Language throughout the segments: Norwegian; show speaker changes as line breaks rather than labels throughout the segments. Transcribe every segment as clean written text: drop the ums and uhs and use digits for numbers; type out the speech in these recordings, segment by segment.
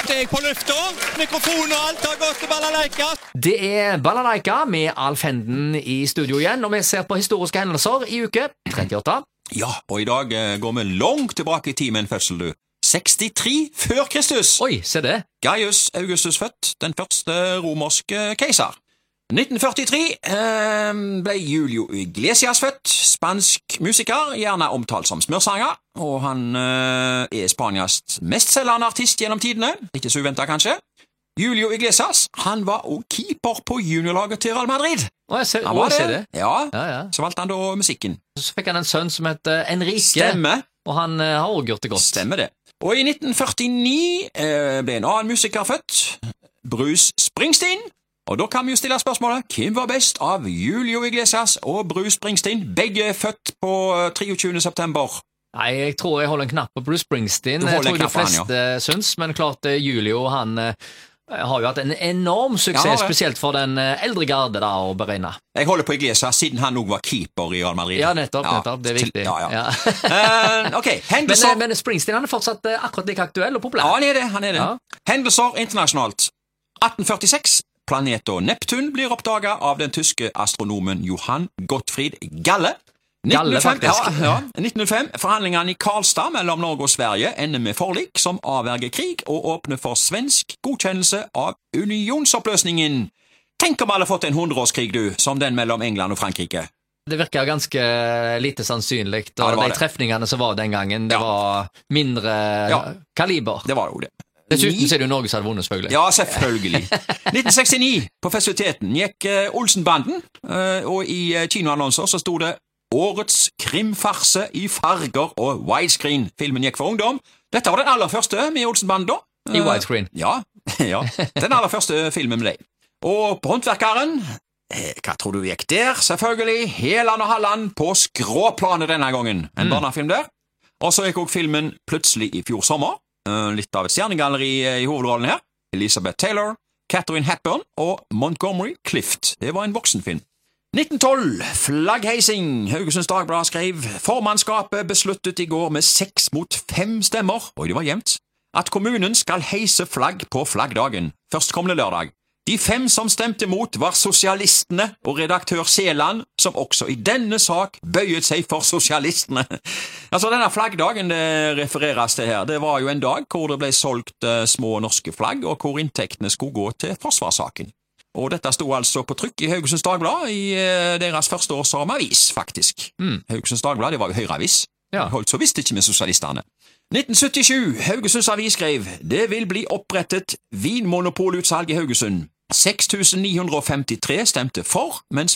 jeg på lufta. Mikrofon og alt har gått til balalaika.
Det balalaika med Alf Henden i studio igjen, og vi ser på historiske hendelser i uke 38.
Ja, og i dag går vi langt tilbake i tid med en fødsel, du. 63 før Kristus.
Oi, se det.
Gaius Augustus født, den første romerske keiser. 1943 ble Julio Iglesias født, spansk musiker, gjerne omtalt som smørsanger, og han Spanias mestselgende artist gjennom tidene, ikke så uventet kanskje. Julio Iglesias, han var også keeper på juniorlaget til Real Madrid.
Jeg ser det.
Ja, så valgte han da musikken.
Så fikk han en sønn som heter Enrique.
Stemme.
Og han har også gjort det godt.
Stemmer det. Og i 1949 ble en annen musiker født, Bruce Springsteen. Og da kan vi jo stille spørsmålet, hvem var best av Julio Iglesias og Bruce Springsteen, begge født på 23. september?
Nei, jeg tror jeg holder en knapp på Bruce Springsteen. Jeg tror de fleste syns, men klart Julio, han har jo hatt en enorm suksess, spesielt for den eldre garde da, å beregne.
Jeg holder på Iglesias, siden han også var keeper i Real Madrid.
Ja, nettopp, det er viktig.
Ok, hendelser...
Men Springsteen han er fortsatt akkurat like aktuell og populær.
Ja, han er det. Ja. Hendelser internasjonalt. 1846. Planeten Neptun blir oppdaget av den tyske astronomen Johann Gottfried Galle. 1905. Forhandlingene i Karlstad mellom Norge og Sverige ender med forlik som avverger krig og åpner for svensk godkjennelse av unionsoppløsningen. Tenk om alle har fått en 100-årskrig, du, som den mellom England og Frankrike.
Det virker ganske lite sannsynlig, og de trefningene som var den gangen, det var mindre kaliber.
Det var jo det.
Dessuten er det jo Norge som hadde vunnet, selvfølgelig.
Ja, selvfølgelig. 1969, på festiviteten, gikk Olsenbanden, og i kinoannonser så stod det «Årets krimfarse i farger og widescreen». Filmen gikk for ungdom. Dette var den aller første med Olsenbanden da.
I widescreen.
Ja, den aller første filmen med deg. Og på Håndverkeren, hva tror du gikk der? Selvfølgelig, Heland og Halland på skråplanet denne gangen. En barnefilm der. Og så gikk også filmen plutselig i fjor sommer. Litt av et stjernegalleri i hovedrollen her. Elizabeth Taylor, Catherine Hepburn og Montgomery Clift. Det var en voksenfilm. 1912, flaggheising. Haugesunds Dagblad skrev formannskapet besluttet i går med 6 mot 5 stemmer, og det var jevnt, at kommunen skal heise flagg på flaggdagen, førstkommende lørdag. De 5 som stemte mot var sosialistene og redaktør Seland, som også i denne sak bøyet seg for sosialistene. Altså, denne flaggdagen det refereres til her, det var jo en dag hvor det ble solgt små norske flagg, og hvor inntektene skulle gå til forsvarssaken. Og dette stod altså på trykk i Haugesunds Dagblad i deres første år som avis, faktisk. Haugesunds Dagblad, det var jo høyreavis. Holdt så visst ikke med sosialistene. 1977, Haugesunds Avis skrev, det vil bli opprettet vinmonopolutsalg i Haugesund. 6.953 stemte for, mens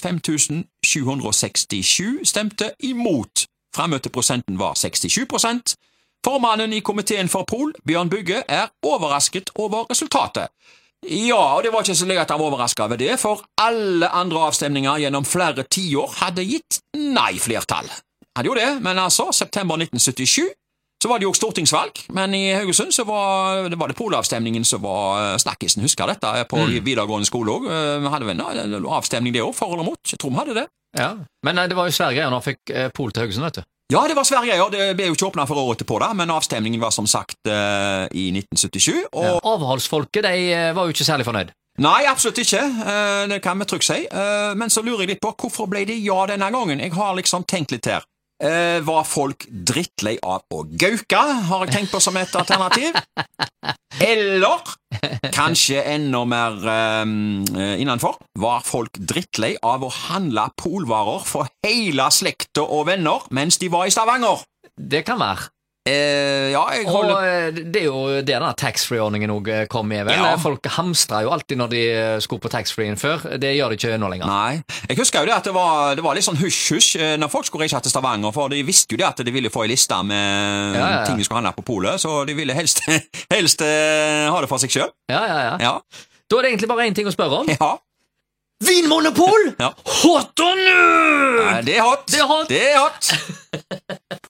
5.767 stemte imot. Fremmøteprosenten var 67%. Formannen i komiteen for Pol, Bjørn Bugge, overrasket over resultatet. Ja, og det var ikke så lenge at han var overrasket over det, for alle andre avstemninger gjennom flere tiår hadde gitt nei-flertall. Hadde jo det, men altså, september 1977, så var det jo stortingsvalg, men i Haugesund så var det polavstemningen som var snakkisen. Husker dette på videregående skole også. Hadde vi en avstemning det også, for eller mot? Jeg tror vi hadde det.
Ja, men det var jo svære greier når han fikk pol til Haugesund, vet du.
Ja, det var svære greier. Det ble jo ikke åpnet for året på det, men avstemningen var som sagt i 1977. Og
avholdsfolket, de var jo ikke særlig fornøyd.
Nei, absolutt ikke. Det kan vi trygt si. Men så lurer jeg litt på, hvorfor ble det ja denne gangen? Jeg har liksom tenkt litt her. Var folk drittlei av å gauka, har jeg tenkt på som et alternativ. Eller, kanskje enda mer innenfor, var folk drittlei av å handle polvarer for hele slekta og venner mens de var i Stavanger.
Det kan være.
Jeg holder...
Og det er jo det denne taxfree-ordningen også kom med, vel? Ja. Folk hamstrer jo alltid når de skulle på taxfreen før. Det gjør de ikke nå lenger.
Nei. Jeg husker jo det at det var litt sånn husj-husj når folk skulle reise til Stavanger, for de visste jo det at de ville få en liste med ting de skulle handle på polet, så de ville helst ha det for seg selv.
Ja. Da er det egentlig bare en ting å spørre om.
Ja.
Vinmonopol!
Ja.
Hot og nu!
Det er hot. Det er hot.